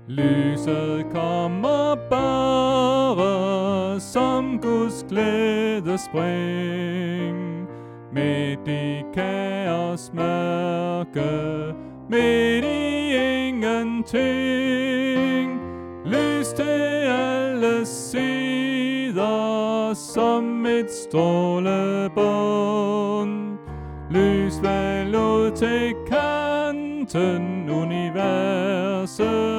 Lyset kommer bare som Guds glædespring. Midt i kaos mørke, midt i ingenting. Lys til alle sider som et strålebånd. Lys vel ud til kanten, universet